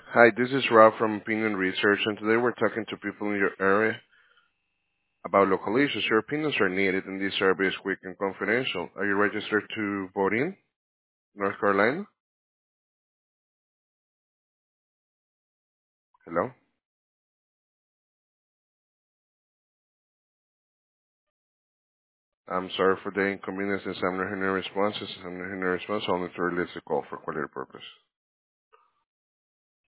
Hi, this is Rob from Opinion Research, and today we're talking to people in your area about local issues. Your opinions are needed, and this survey is quick and confidential. Are you registered to vote in North Carolina? Hello? I'm sorry for the inconvenience since I'm not hearing responses. I'm not hearing response, only to release the call for quality purpose.